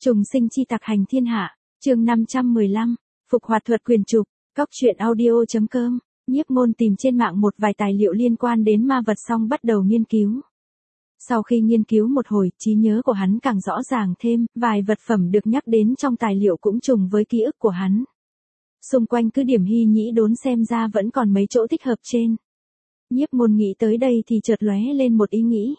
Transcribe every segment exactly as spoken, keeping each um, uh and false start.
Trùng sinh chi tặc hành thiên hạ, chương năm trăm mười lăm, phục hoạt thuật quyền trục, cóc truyện audio.com, Nhiếp Ngôn tìm trên mạng một vài tài liệu liên quan đến ma vật xong bắt đầu nghiên cứu. Sau khi nghiên cứu một hồi, trí nhớ của hắn càng rõ ràng thêm, vài vật phẩm được nhắc đến trong tài liệu cũng trùng với ký ức của hắn. Xung quanh cứ điểm hy nhĩ đốn xem ra vẫn còn mấy chỗ thích hợp trên. Nhiếp Ngôn nghĩ tới đây thì chợt lóe lên một ý nghĩ.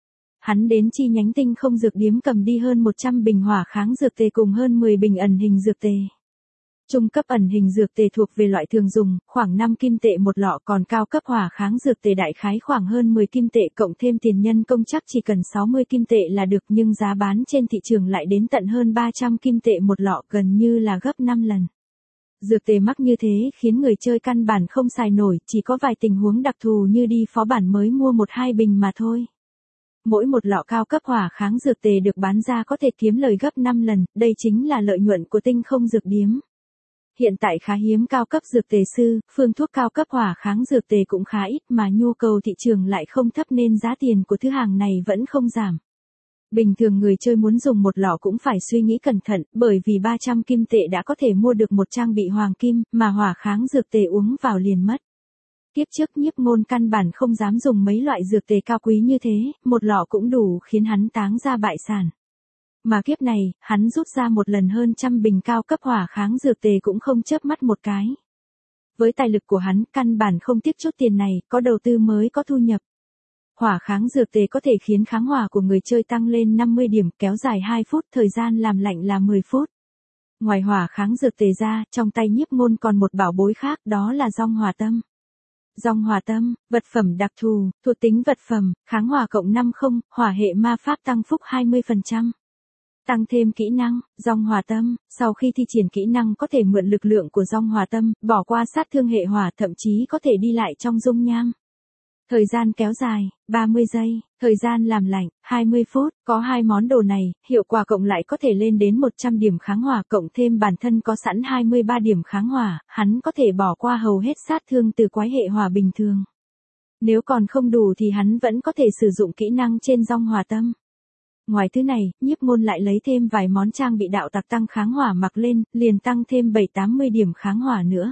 Hắn đến chi nhánh Tinh Không dược điếm cầm đi hơn một trăm bình hỏa kháng dược tề cùng hơn mười bình ẩn hình dược tề. Trung cấp ẩn hình dược tề thuộc về loại thường dùng, khoảng năm kim tệ một lọ, còn cao cấp hỏa kháng dược tề đại khái khoảng hơn mười kim tệ cộng thêm tiền nhân công chắc chỉ cần sáu mươi kim tệ là được, nhưng giá bán trên thị trường lại đến tận hơn ba trăm kim tệ một lọ, gần như là gấp năm lần. Dược tề mắc như thế khiến người chơi căn bản không xài nổi, chỉ có vài tình huống đặc thù như đi phó bản mới mua một hai bình mà thôi. Mỗi một lọ cao cấp hỏa kháng dược tề được bán ra có thể kiếm lời gấp năm lần, đây chính là lợi nhuận của Tinh Không dược điếm. Hiện tại khá hiếm cao cấp dược tề sư, phương thuốc cao cấp hỏa kháng dược tề cũng khá ít mà nhu cầu thị trường lại không thấp nên giá tiền của thứ hàng này vẫn không giảm. Bình thường người chơi muốn dùng một lọ cũng phải suy nghĩ cẩn thận, bởi vì ba trăm kim tệ đã có thể mua được một trang bị hoàng kim, mà hỏa kháng dược tề uống vào liền mất. Kiếp trước Nhiếp Ngôn căn bản không dám dùng mấy loại dược tề cao quý như thế, một lọ cũng đủ khiến hắn táng ra bại sản. Mà kiếp này, hắn rút ra một lần hơn trăm bình cao cấp hỏa kháng dược tề cũng không chớp mắt một cái. Với tài lực của hắn, căn bản không tiếc chút tiền này, có đầu tư mới có thu nhập. Hỏa kháng dược tề có thể khiến kháng hỏa của người chơi tăng lên năm mươi điểm, kéo dài hai phút, thời gian làm lạnh là mười phút. Ngoài hỏa kháng dược tề ra, trong tay Nhiếp Ngôn còn một bảo bối khác, đó là dong hỏa tâm. Dong hỏa tâm, vật phẩm đặc thù, thuộc tính vật phẩm, kháng hỏa cộng năm mươi, hỏa hệ ma pháp tăng phúc hai mươi phần trăm. Tăng thêm kỹ năng, dong hỏa tâm, sau khi thi triển kỹ năng có thể mượn lực lượng của dong hỏa tâm, bỏ qua sát thương hệ hỏa, thậm chí có thể đi lại trong dung nham. Thời gian kéo dài, ba mươi giây, thời gian làm lạnh, hai mươi phút, có hai món đồ này, hiệu quả cộng lại có thể lên đến một trăm điểm kháng hỏa, cộng thêm bản thân có sẵn hai mươi ba điểm kháng hỏa, hắn có thể bỏ qua hầu hết sát thương từ quái hệ hỏa bình thường. Nếu còn không đủ thì hắn vẫn có thể sử dụng kỹ năng trên dong hỏa tâm. Ngoài thứ này, Nhiếp Ngôn lại lấy thêm vài món trang bị đạo tặc tăng kháng hỏa mặc lên, liền tăng thêm bảy tám mươi điểm kháng hỏa nữa.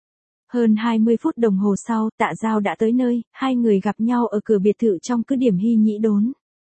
Hơn hai mươi phút đồng hồ sau, Tạ Giao đã tới nơi, hai người gặp nhau ở cửa biệt thự trong cứ điểm hy nhĩ đốn.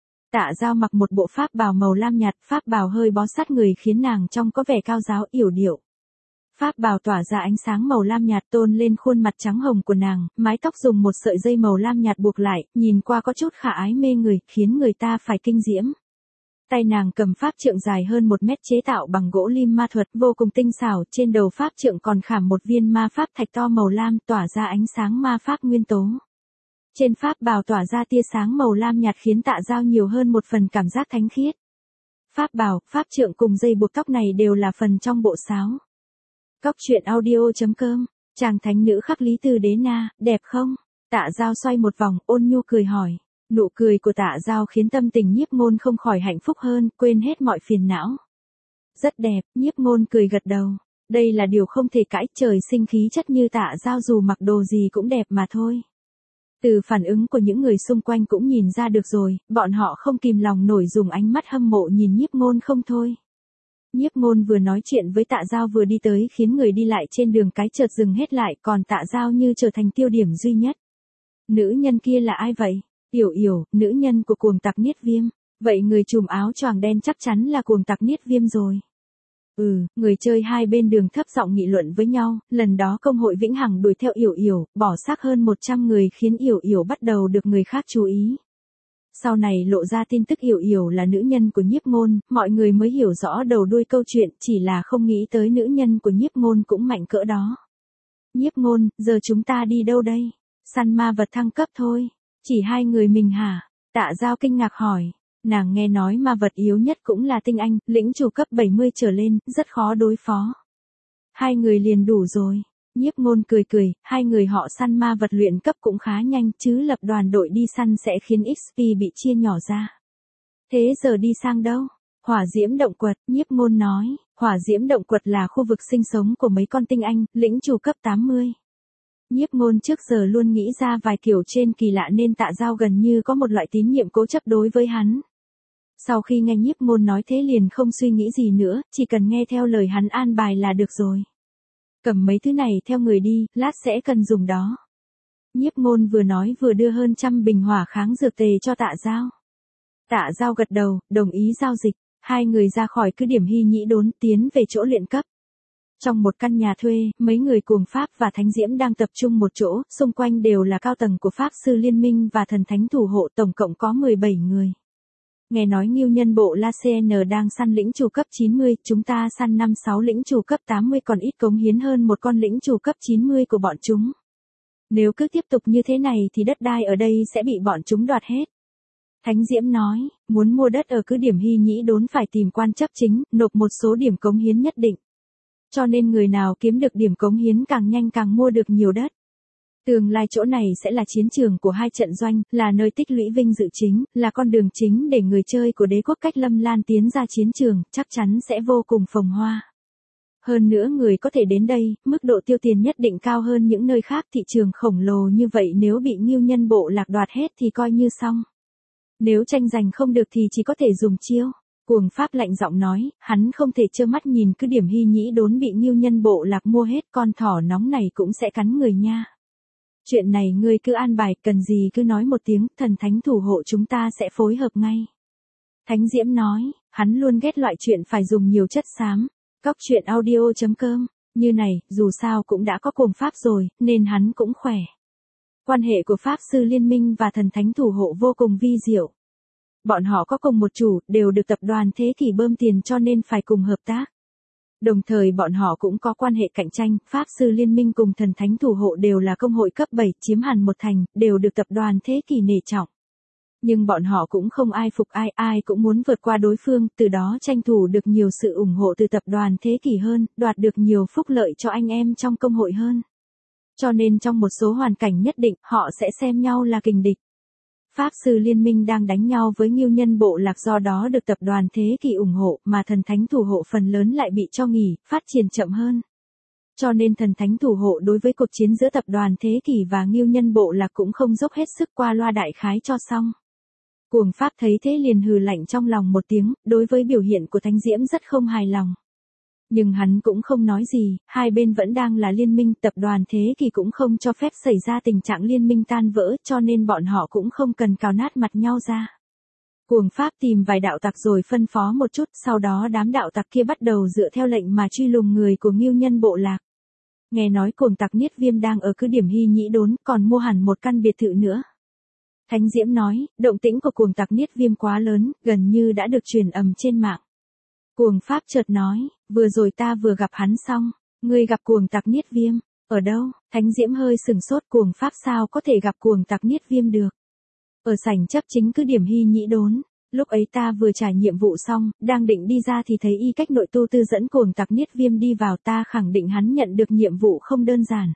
Tạ Giao mặc một bộ pháp bào màu lam nhạt, pháp bào hơi bó sát người khiến nàng trông có vẻ cao giáo yểu điệu. Pháp bào tỏa ra ánh sáng màu lam nhạt tôn lên khuôn mặt trắng hồng của nàng, mái tóc dùng một sợi dây màu lam nhạt buộc lại, nhìn qua có chút khả ái mê người, khiến người ta phải kinh diễm. Tay nàng cầm pháp trượng dài hơn một mét chế tạo bằng gỗ lim ma thuật vô cùng tinh xảo, trên đầu pháp trượng còn khảm một viên ma pháp thạch to màu lam tỏa ra ánh sáng ma pháp nguyên tố. Trên pháp bào tỏa ra tia sáng màu lam nhạt khiến Tạ Giao nhiều hơn một phần cảm giác thánh khiết. Pháp bào, pháp trượng cùng dây buộc tóc này đều là phần trong bộ sáo. Cóc truyện audio.com, chàng thánh nữ khắc lý từ đế na, đẹp không? Tạ Giao xoay một vòng, ôn nhu cười hỏi. Nụ cười của Tạ Giao khiến tâm tình Nhiếp Ngôn không khỏi hạnh phúc hơn, quên hết mọi phiền não. Rất đẹp, Nhiếp Ngôn cười gật đầu. Đây là điều không thể cãi, trời sinh khí chất như Tạ Giao dù mặc đồ gì cũng đẹp mà thôi. Từ phản ứng của những người xung quanh cũng nhìn ra được rồi, bọn họ không kìm lòng nổi dùng ánh mắt hâm mộ nhìn Nhiếp Ngôn không thôi. Nhiếp Ngôn vừa nói chuyện với Tạ Giao vừa đi tới khiến người đi lại trên đường cái chợt dừng hết lại, còn Tạ Giao như trở thành tiêu điểm duy nhất. Nữ nhân kia là ai vậy? Yểu Yểu, nữ nhân của cuồng tặc Niết Viêm. Vậy người trùm áo choàng đen chắc chắn là cuồng tặc Niết Viêm rồi. Ừ, người chơi hai bên đường thấp giọng nghị luận với nhau, lần đó công hội Vĩnh Hằng đuổi theo Yểu Yểu, bỏ xác hơn một trăm người khiến Yểu Yểu bắt đầu được người khác chú ý. Sau này lộ ra tin tức Yểu Yểu là nữ nhân của Nhiếp Ngôn, mọi người mới hiểu rõ đầu đuôi câu chuyện, chỉ là không nghĩ tới nữ nhân của Nhiếp Ngôn cũng mạnh cỡ đó. Nhiếp Ngôn, giờ chúng ta đi đâu đây? Săn ma vật thăng cấp thôi. Chỉ hai người mình hả? Tạ Giao kinh ngạc hỏi. Nàng nghe nói ma vật yếu nhất cũng là tinh anh, lĩnh chủ cấp bảy mươi trở lên, rất khó đối phó. Hai người liền đủ rồi. Nhiếp Ngôn cười cười, hai người họ săn ma vật luyện cấp cũng khá nhanh, chứ lập đoàn đội đi săn sẽ khiến ích pê bị chia nhỏ ra. Thế giờ đi sang đâu? Hỏa diễm động quật, Nhiếp Ngôn nói. Hỏa diễm động quật là khu vực sinh sống của mấy con tinh anh, lĩnh chủ cấp tám mươi. Nhiếp Ngôn trước giờ luôn nghĩ ra vài kiểu trên kỳ lạ nên Tạ Giao gần như có một loại tín nhiệm cố chấp đối với hắn. Sau khi nghe Nhiếp Ngôn nói thế liền không suy nghĩ gì nữa, chỉ cần nghe theo lời hắn an bài là được rồi. Cầm mấy thứ này theo người đi, lát sẽ cần dùng đó. Nhiếp Ngôn vừa nói vừa đưa hơn trăm bình hỏa kháng dược tề cho Tạ Giao. Tạ Giao gật đầu, đồng ý giao dịch, hai người ra khỏi cứ điểm Hy Nhĩ Đốn tiến về chỗ luyện cấp. Trong một căn nhà thuê, mấy người cuồng Pháp và Thánh Diễm đang tập trung một chỗ, xung quanh đều là cao tầng của Pháp Sư Liên minh và thần thánh thủ hộ, tổng cộng có mười bảy người. Nghe nói Ngưu Nhân Bộ La xê en đang săn lĩnh chủ cấp chín mươi, chúng ta săn năm sáu lĩnh chủ cấp tám mươi còn ít cống hiến hơn một con lĩnh chủ cấp chín mươi của bọn chúng. Nếu cứ tiếp tục như thế này thì đất đai ở đây sẽ bị bọn chúng đoạt hết. Thánh Diễm nói, muốn mua đất ở cứ điểm Hy Nhĩ Đốn phải tìm quan chấp chính, nộp một số điểm cống hiến nhất định. Cho nên người nào kiếm được điểm cống hiến càng nhanh càng mua được nhiều đất. Tương lai chỗ này sẽ là chiến trường của hai trận doanh, là nơi tích lũy vinh dự chính, là con đường chính để người chơi của đế quốc Cách Lâm Lan tiến ra chiến trường, chắc chắn sẽ vô cùng phồng hoa. Hơn nữa người có thể đến đây, mức độ tiêu tiền nhất định cao hơn những nơi khác, thị trường khổng lồ như vậy nếu bị Ngưu Nhân Bộ Lạc đoạt hết thì coi như xong. Nếu tranh giành không được thì chỉ có thể dùng chiêu. Cuồng Pháp lạnh giọng nói, hắn không thể trơ mắt nhìn cứ điểm Hy Nhĩ Đốn bị Ngưu Nhân Bộ Lạc mua hết, con thỏ nóng này cũng sẽ cắn người nha. Chuyện này ngươi cứ an bài, cần gì cứ nói một tiếng, thần thánh thủ hộ chúng ta sẽ phối hợp ngay. Thánh Diễm nói, hắn luôn ghét loại chuyện phải dùng nhiều chất xám. Cóc truyện audio chấm com, như này, dù sao cũng đã có cuồng Pháp rồi, nên hắn cũng khỏe. Quan hệ của Pháp Sư Liên minh và thần thánh thủ hộ vô cùng vi diệu. Bọn họ có cùng một chủ, đều được tập đoàn Thế Kỷ bơm tiền cho nên phải cùng hợp tác. Đồng thời bọn họ cũng có quan hệ cạnh tranh, Pháp Sư Liên minh cùng thần thánh thủ hộ đều là công hội cấp bảy, chiếm hẳn một thành, đều được tập đoàn Thế Kỷ nể trọng. Nhưng bọn họ cũng không ai phục ai, ai cũng muốn vượt qua đối phương, từ đó tranh thủ được nhiều sự ủng hộ từ tập đoàn Thế Kỷ hơn, đoạt được nhiều phúc lợi cho anh em trong công hội hơn. Cho nên trong một số hoàn cảnh nhất định, họ sẽ xem nhau là kình địch. Pháp Sư Liên minh đang đánh nhau với Ngưu Nhân Bộ Lạc, do đó được tập đoàn Thế Kỷ ủng hộ, mà thần thánh thủ hộ phần lớn lại bị cho nghỉ, phát triển chậm hơn. Cho nên thần thánh thủ hộ đối với cuộc chiến giữa tập đoàn Thế Kỷ và Ngưu Nhân Bộ Lạc cũng không dốc hết sức, qua loa đại khái cho xong. Cuồng Pháp thấy thế liền hừ lạnh trong lòng một tiếng, đối với biểu hiện của Thánh Diễm rất không hài lòng. Nhưng hắn cũng không nói gì, hai bên vẫn đang là liên minh, tập đoàn Thế Kỷ cũng không cho phép xảy ra tình trạng liên minh tan vỡ, cho nên bọn họ cũng không cần cào nát mặt nhau ra. Cuồng Pháp tìm vài đạo tặc rồi phân phó một chút, sau đó đám đạo tặc kia bắt đầu dựa theo lệnh mà truy lùng người của Ngưu Nhân Bộ Lạc. Nghe nói cuồng tặc Niết Viêm đang ở cứ điểm Hy Nhĩ Đốn, còn mua hẳn một căn biệt thự nữa. Thánh Diễm nói, động tĩnh của cuồng tặc Niết Viêm quá lớn, gần như đã được truyền ầm trên mạng. Cuồng Pháp chợt nói, vừa rồi ta vừa gặp hắn xong, ngươi gặp cuồng tặc Niết Viêm, ở đâu? Thánh Diễm hơi sừng sốt, cuồng Pháp sao có thể gặp cuồng tặc Niết Viêm được? Ở sảnh chấp chính cứ điểm Hy Nhĩ Đốn, lúc ấy ta vừa trải nhiệm vụ xong, đang định đi ra thì thấy y cách nội tu tư dẫn cuồng tặc Niết Viêm đi vào, ta khẳng định hắn nhận được nhiệm vụ không đơn giản.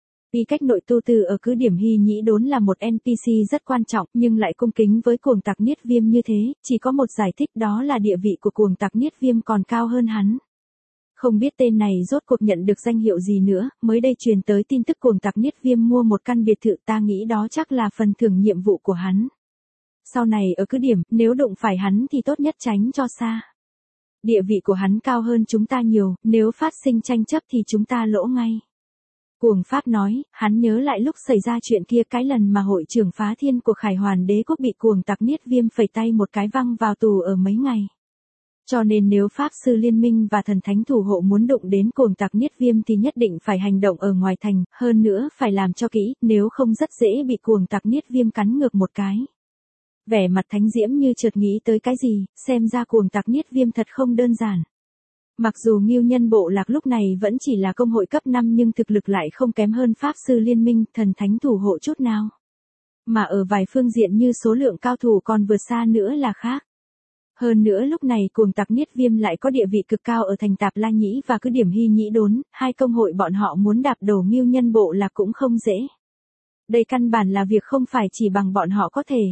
Y cách nội tu tư ở cứ điểm Hy Nhĩ Đốn là một en pê xê rất quan trọng, nhưng lại cung kính với cuồng tặc Niết Viêm như thế, chỉ có một giải thích, đó là địa vị của cuồng tặc Niết Viêm còn cao hơn hắn. Không biết tên này rốt cuộc nhận được danh hiệu gì nữa, mới đây truyền tới tin tức cuồng tặc Niết Viêm mua một căn biệt thự, ta nghĩ đó chắc là phần thưởng nhiệm vụ của hắn. Sau này ở cứ điểm, nếu đụng phải hắn thì tốt nhất tránh cho xa. Địa vị của hắn cao hơn chúng ta nhiều, nếu phát sinh tranh chấp thì chúng ta lỗ ngay. Cuồng Pháp nói, hắn nhớ lại lúc xảy ra chuyện kia, cái lần mà hội trưởng phá thiên của Khải Hoàn Đế quốc bị cuồng tặc Niết Viêm phẩy tay một cái văng vào tù ở mấy ngày. Cho nên nếu Pháp Sư Liên minh và thần thánh thủ hộ muốn đụng đến cuồng tặc Niết Viêm thì nhất định phải hành động ở ngoài thành, hơn nữa phải làm cho kỹ, nếu không rất dễ bị cuồng tặc Niết Viêm cắn ngược một cái. Vẻ mặt Thánh Diễm như chợt nghĩ tới cái gì, xem ra cuồng tặc Niết Viêm thật không đơn giản. Mặc dù Ngưu Nhân Bộ Lạc lúc này vẫn chỉ là công hội cấp năm nhưng thực lực lại không kém hơn Pháp Sư Liên minh, thần thánh thủ hộ chút nào. Mà ở vài phương diện như số lượng cao thủ còn vượt xa nữa là khác. Hơn nữa lúc này cuồng tặc Niết Viêm lại có địa vị cực cao ở thành Tạp La Nhĩ và cứ điểm Hy Nhĩ Đốn, hai công hội bọn họ muốn đạp đổ Ngưu Nhân Bộ Lạc cũng không dễ. Đây căn bản là việc không phải chỉ bằng bọn họ có thể.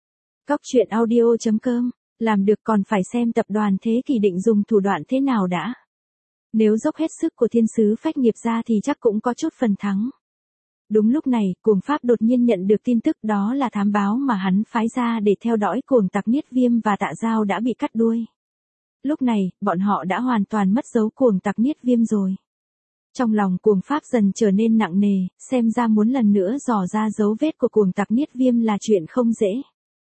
Cóc truyện audio chấm com, làm được còn phải xem tập đoàn Thế Kỷ định dùng thủ đoạn thế nào đã. Nếu dốc hết sức của thiên sứ phách nghiệp ra thì chắc cũng có chút phần thắng. Đúng lúc này, Cuồng Pháp đột nhiên nhận được tin tức đó là thám báo mà hắn phái ra để theo dõi Cuồng Tặc Niết Viêm và Tạ Dao đã bị cắt đuôi. Lúc này, bọn họ đã hoàn toàn mất dấu Cuồng Tặc Niết Viêm rồi. Trong lòng Cuồng Pháp dần trở nên nặng nề, xem ra muốn lần nữa dò ra dấu vết của Cuồng Tặc Niết Viêm là chuyện không dễ.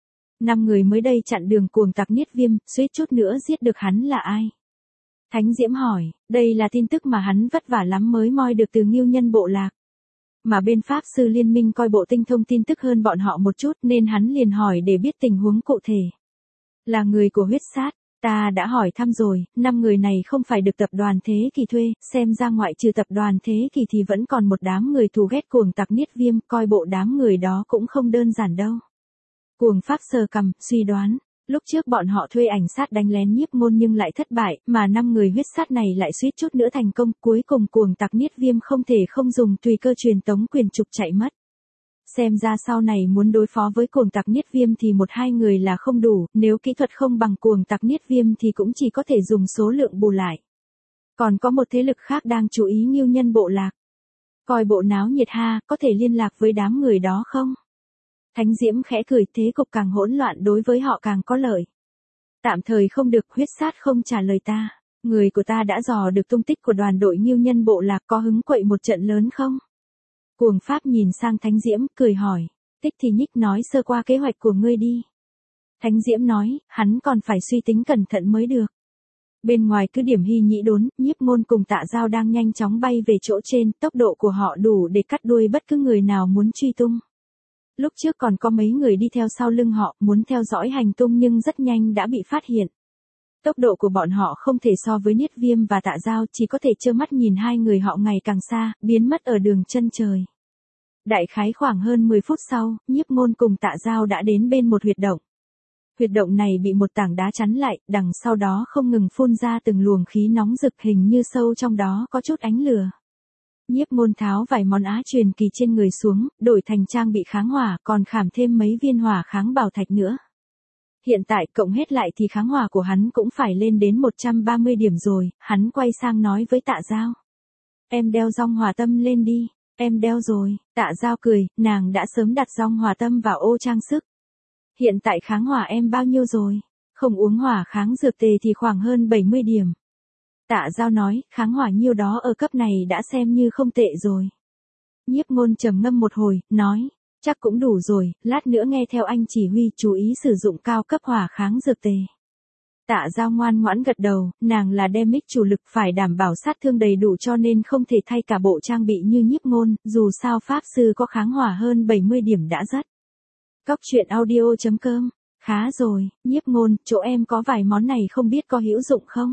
Năm người mới đây chặn đường Cuồng Tặc Niết Viêm, suýt chút nữa giết được hắn là ai? Thánh Diễm hỏi, đây là tin tức mà hắn vất vả lắm mới moi được từ Ngưu Nhân Bộ Lạc. Mà bên Pháp Sư Liên minh coi bộ tinh thông tin tức hơn bọn họ một chút nên hắn liền hỏi để biết tình huống cụ thể. Là người của huyết sát, ta đã hỏi thăm rồi, năm người này không phải được tập đoàn Thế Kỷ thuê, xem ra ngoại trừ tập đoàn Thế Kỷ thì vẫn còn một đám người thù ghét Cuồng Tặc Niết Viêm, coi bộ đám người đó cũng không đơn giản đâu. Cuồng Pháp sờ cằm, suy đoán. Lúc trước bọn họ thuê ảnh sát đánh lén Nhiếp Ngôn nhưng lại thất bại, mà năm người huyết sát này lại suýt chút nữa thành công, cuối cùng Cuồng Tặc Niết Viêm không thể không dùng tùy cơ truyền tống quyền trục chạy mất. Xem ra sau này muốn đối phó với Cuồng Tặc Niết Viêm thì một hai người là không đủ, nếu kỹ thuật không bằng Cuồng Tặc Niết Viêm thì cũng chỉ có thể dùng số lượng bù lại. Còn có một thế lực khác đang chú ý Ngưu Nhân Bộ Lạc. Coi bộ náo nhiệt ha, có thể liên lạc với đám người đó không? Thánh Diễm khẽ cười, thế cục càng hỗn loạn đối với họ càng có lợi. Tạm thời không được, huyết sát không trả lời ta. Người của ta đã dò được tung tích của đoàn đội Ngưu Nhân Bộ Lạc, có hứng quậy một trận lớn không? Cuồng Pháp nhìn sang Thánh Diễm, cười hỏi. Tích thì nhích nói sơ qua kế hoạch của ngươi đi. Thánh Diễm nói, hắn còn phải suy tính cẩn thận mới được. Bên ngoài cứ điểm Hy Nhĩ Đốn, Nhiếp Ngôn cùng Tạ Dao đang nhanh chóng bay về chỗ trên, tốc độ của họ đủ để cắt đuôi bất cứ người nào muốn truy tung. Lúc trước còn có mấy người đi theo sau lưng họ, muốn theo dõi hành tung nhưng rất nhanh đã bị phát hiện. Tốc độ của bọn họ không thể so với Niết Viêm và Tạ Dao, chỉ có thể trơ mắt nhìn hai người họ ngày càng xa, biến mất ở đường chân trời. Đại khái khoảng hơn mười phút sau, Nhiếp Ngôn cùng Tạ Dao đã đến bên một huyệt động. Huyệt động này bị một tảng đá chắn lại, đằng sau đó không ngừng phun ra từng luồng khí nóng rực, hình như sâu trong đó có chút ánh lửa. Nhiếp Ngôn tháo vài món á truyền kỳ trên người xuống, đổi thành trang bị kháng hỏa, còn khảm thêm mấy viên hỏa kháng bảo thạch nữa. Hiện tại cộng hết lại thì kháng hỏa của hắn cũng phải lên đến một trăm ba mươi điểm rồi, hắn quay sang nói với Tạ Dao. Em đeo dong hỏa tâm lên đi, em đeo rồi, Tạ Dao cười, nàng đã sớm đặt dong hỏa tâm vào ô trang sức. Hiện tại kháng hỏa em bao nhiêu rồi? Không uống hỏa kháng dược tề thì khoảng hơn bảy mươi điểm. Tạ Dao nói, kháng hỏa nhiêu đó ở cấp này đã xem như không tệ rồi. Nhiếp Ngôn trầm ngâm một hồi, nói, chắc cũng đủ rồi, lát nữa nghe theo anh chỉ huy chú ý sử dụng cao cấp hỏa kháng dược tề. Tạ Dao ngoan ngoãn gật đầu, nàng là Demic chủ lực phải đảm bảo sát thương đầy đủ cho nên không thể thay cả bộ trang bị như Nhiếp Ngôn, dù sao Pháp Sư có kháng hỏa hơn bảy mươi điểm đã rất. Cóc truyện audio chấm com, khá rồi, Nhiếp Ngôn, chỗ em có vài món này không biết có hữu dụng không?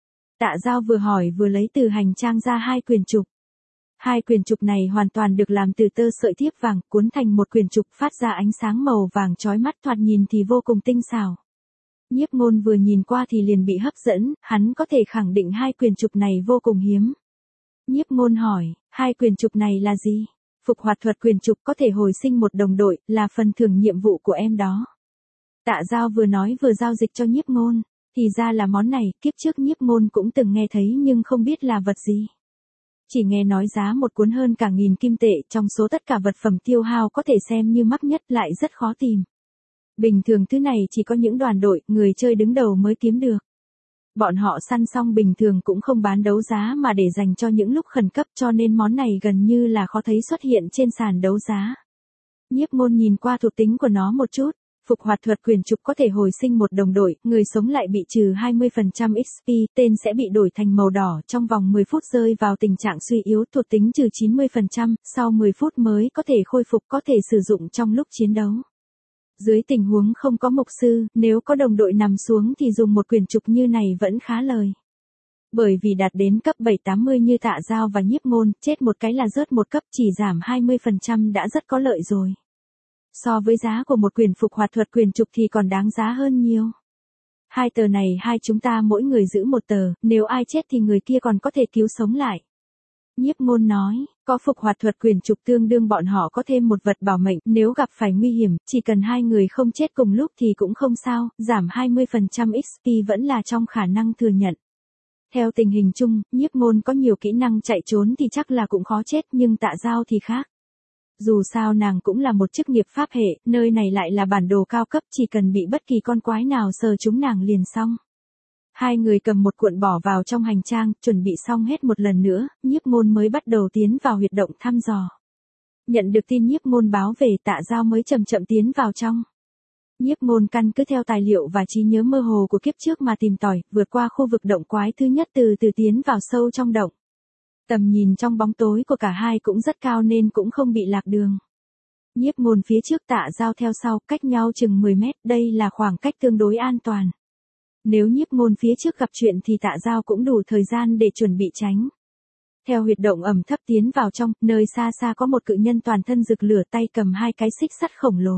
Tạ Dao vừa hỏi vừa lấy từ hành trang ra hai quyền trục. Hai quyền trục này hoàn toàn được làm từ tơ sợi thiếp vàng, cuốn thành một quyền trục phát ra ánh sáng màu vàng chói mắt, thoạt nhìn thì vô cùng tinh xảo. Nhiếp Ngôn vừa nhìn qua thì liền bị hấp dẫn, hắn có thể khẳng định hai quyền trục này vô cùng hiếm. Nhiếp Ngôn hỏi, hai quyền trục này là gì? Phục hoạt thuật quyền trục có thể hồi sinh một đồng đội, là phần thưởng nhiệm vụ của em đó. Tạ Dao vừa nói vừa giao dịch cho Nhiếp Ngôn. Thì ra là món này, kiếp trước Nhiếp Ngôn cũng từng nghe thấy nhưng không biết là vật gì. Chỉ nghe nói giá một cuốn hơn cả nghìn kim tệ, trong số tất cả vật phẩm tiêu hao có thể xem như mắc nhất, lại rất khó tìm. Bình thường thứ này chỉ có những đoàn đội, người chơi đứng đầu mới kiếm được. Bọn họ săn xong bình thường cũng không bán đấu giá mà để dành cho những lúc khẩn cấp, cho nên món này gần như là khó thấy xuất hiện trên sàn đấu giá. Nhiếp Ngôn nhìn qua thuộc tính của nó một chút. Phục hoạt thuật quyền trục có thể hồi sinh một đồng đội, người sống lại bị trừ hai mươi phần trăm ích pê, tên sẽ bị đổi thành màu đỏ trong vòng mười phút, rơi vào tình trạng suy yếu, thuộc tính trừ chín mươi phần trăm, sau mười phút mới có thể khôi phục, có thể sử dụng trong lúc chiến đấu. Dưới tình huống không có mục sư, nếu có đồng đội nằm xuống thì dùng một quyền trục như này vẫn khá lời. Bởi vì đạt đến cấp bảy tám mươi như Tạ Dao và Nhiếp Ngôn, chết một cái là rớt một cấp, chỉ giảm hai mươi phần trăm đã rất có lợi rồi. So với giá của một quyền phục hoạt thuật quyền trục thì còn đáng giá hơn nhiều. Hai tờ này hai chúng ta mỗi người giữ một tờ, nếu ai chết thì người kia còn có thể cứu sống lại. Nhiếp Ngôn nói, có phục hoạt thuật quyền trục tương đương bọn họ có thêm một vật bảo mệnh, nếu gặp phải nguy hiểm, chỉ cần hai người không chết cùng lúc thì cũng không sao, giảm hai mươi phần trăm ích pê vẫn là trong khả năng thừa nhận. Theo tình hình chung, Nhiếp Ngôn có nhiều kỹ năng chạy trốn thì chắc là cũng khó chết, nhưng Tạ Dao thì khác. Dù sao nàng cũng là một chức nghiệp pháp hệ, nơi này lại là bản đồ cao cấp, chỉ cần bị bất kỳ con quái nào sờ chúng nàng liền xong. Hai người cầm một cuộn bỏ vào trong hành trang, chuẩn bị xong hết một lần nữa, Nhiếp Môn mới bắt đầu tiến vào huyệt động thăm dò. Nhận được tin Nhiếp Môn báo về, Tạ Giao mới chậm chậm tiến vào trong. Nhiếp Môn căn cứ theo tài liệu và trí nhớ mơ hồ của kiếp trước mà tìm tòi, vượt qua khu vực động quái thứ nhất từ từ tiến vào sâu trong động. Tầm nhìn trong bóng tối của cả hai cũng rất cao nên cũng không bị lạc đường. Nhiếp Môn phía trước, Tạ Giao theo sau, cách nhau chừng mười mét, đây là khoảng cách tương đối an toàn. Nếu Nhiếp Môn phía trước gặp chuyện thì Tạ Giao cũng đủ thời gian để chuẩn bị tránh. Theo huyệt động ẩm thấp tiến vào trong, nơi xa xa có một cự nhân toàn thân rực lửa, tay cầm hai cái xích sắt khổng lồ.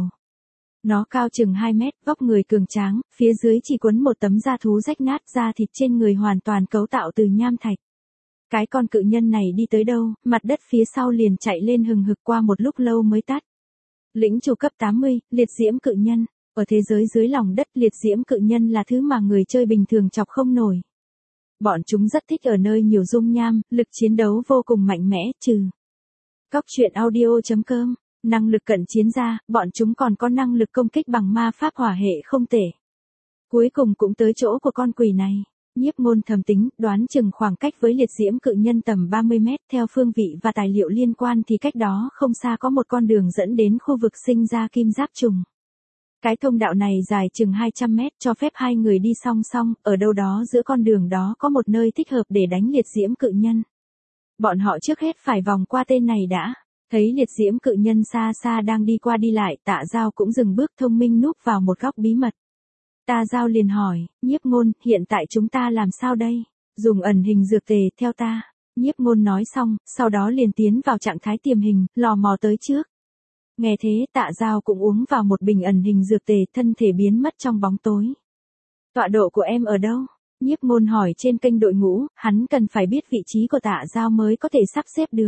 Nó cao chừng hai mét, vóc người cường tráng, phía dưới chỉ quấn một tấm da thú rách nát, da thịt trên người hoàn toàn cấu tạo từ nham thạch. Cái con cự nhân này đi tới đâu, mặt đất phía sau liền chạy lên hừng hực, qua một lúc lâu mới tắt. Lĩnh chủ cấp tám mươi, liệt diễm cự nhân. Ở thế giới dưới lòng đất, liệt diễm cự nhân là thứ mà người chơi bình thường chọc không nổi. Bọn chúng rất thích ở nơi nhiều dung nham, lực chiến đấu vô cùng mạnh mẽ, trừ. Cóc truyện audio chấm com, năng lực cận chiến ra, bọn chúng còn có năng lực công kích bằng ma pháp hỏa hệ không tệ. Cuối cùng cũng tới chỗ của con quỷ này. Nhiếp Môn thầm tính, đoán chừng khoảng cách với liệt diễm cự nhân tầm ba mươi mét, theo phương vị và tài liệu liên quan thì cách đó không xa có một con đường dẫn đến khu vực sinh ra kim giáp trùng. Cái thông đạo này dài chừng hai trăm mét, cho phép hai người đi song song, ở đâu đó giữa con đường đó có một nơi thích hợp để đánh liệt diễm cự nhân. Bọn họ trước hết phải vòng qua tên này đã. Thấy liệt diễm cự nhân xa xa đang đi qua đi lại, Tạ Giao cũng dừng bước, thông minh núp vào một góc bí mật. Tạ Giao liền hỏi, Nhiếp Môn, hiện tại chúng ta làm sao đây? Dùng ẩn hình dược tề, theo ta. Nhiếp Môn nói xong, sau đó liền tiến vào trạng thái tiềm hình, lò mò tới trước. Nghe thế, Tạ Giao cũng uống vào một bình ẩn hình dược tề, thân thể biến mất trong bóng tối. Tọa độ của em ở đâu? Nhiếp Môn hỏi trên kênh đội ngũ, hắn cần phải biết vị trí của Tạ Giao mới có thể sắp xếp được.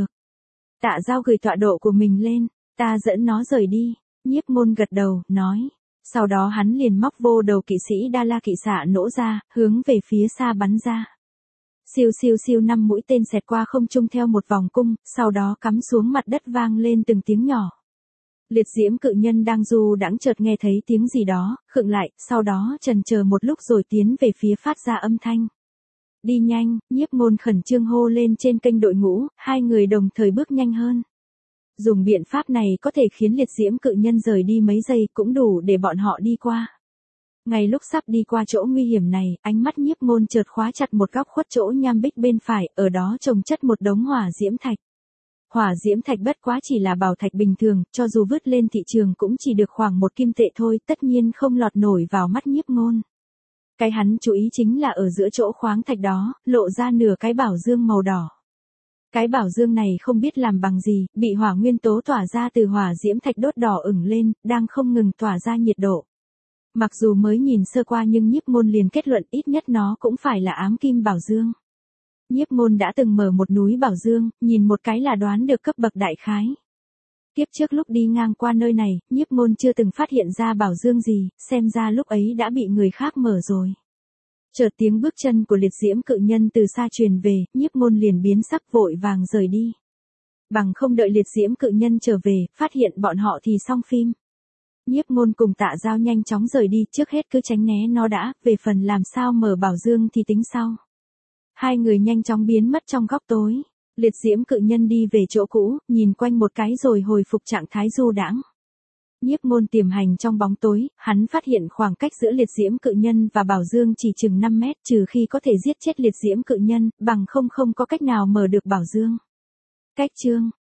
Tạ Giao gửi tọa độ của mình lên, ta dẫn nó rời đi. Nhiếp Môn gật đầu, nói. Sau đó hắn liền móc vô đầu kỵ sĩ Đa La kỵ xạ nổ ra, hướng về phía xa bắn ra. Siêu siêu siêu, năm mũi tên xẹt qua không trung theo một vòng cung, sau đó cắm xuống mặt đất, vang lên từng tiếng nhỏ. Liệt diễm cự nhân đang du đãng chợt nghe thấy tiếng gì đó, khựng lại, sau đó chần chờ một lúc rồi tiến về phía phát ra âm thanh. Đi nhanh, Nhiếp Môn khẩn trương hô lên trên kênh đội ngũ, hai người đồng thời bước nhanh hơn. Dùng biện pháp này có thể khiến liệt diễm cự nhân rời đi mấy giây, cũng đủ để bọn họ đi qua. Ngay lúc sắp đi qua chỗ nguy hiểm này, ánh mắt Nhiếp Môn chợt khóa chặt một góc khuất chỗ nham bích bên phải, ở đó chồng chất một đống hỏa diễm thạch. Hỏa diễm thạch bất quá chỉ là bảo thạch bình thường, cho dù vứt lên thị trường cũng chỉ được khoảng một kim tệ thôi, tất nhiên không lọt nổi vào mắt Nhiếp Môn. Cái hắn chú ý chính là ở giữa chỗ khoáng thạch đó, lộ ra nửa cái bảo dương màu đỏ. Cái bảo dương này không biết làm bằng gì, bị hỏa nguyên tố tỏa ra từ hỏa diễm thạch đốt đỏ ửng lên, đang không ngừng tỏa ra nhiệt độ. Mặc dù mới nhìn sơ qua nhưng Nhiếp Môn liền kết luận ít nhất nó cũng phải là ám kim bảo dương. Nhiếp Môn đã từng mở một núi bảo dương, nhìn một cái là đoán được cấp bậc đại khái. Tiếp trước lúc đi ngang qua nơi này, Nhiếp Môn chưa từng phát hiện ra bảo dương gì, xem ra lúc ấy đã bị người khác mở rồi. Chợt tiếng bước chân của liệt diễm cự nhân từ xa truyền về, Nhiếp Môn liền biến sắc, vội vàng rời đi. Bằng không đợi liệt diễm cự nhân trở về, phát hiện bọn họ thì xong phim. Nhiếp Môn cùng Tạ Giao nhanh chóng rời đi, trước hết cứ tránh né nó đã, về phần làm sao mở bảo dương thì tính sau. Hai người nhanh chóng biến mất trong góc tối. Liệt diễm cự nhân đi về chỗ cũ, nhìn quanh một cái rồi hồi phục trạng thái du đãng. Nhiếp Môn tiềm hành trong bóng tối, hắn phát hiện khoảng cách giữa liệt diễm cự nhân và bảo dương chỉ chừng năm mét, trừ khi có thể giết chết liệt diễm cự nhân, bằng không không có cách nào mở được bảo dương. Cách chương